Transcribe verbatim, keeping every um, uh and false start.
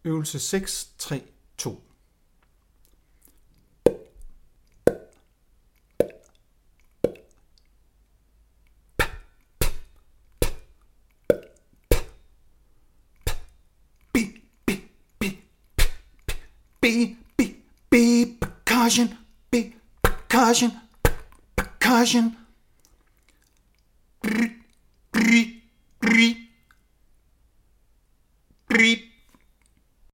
Øvelse seks tre to. Be, be, be, percussion, be, percussion, percussion.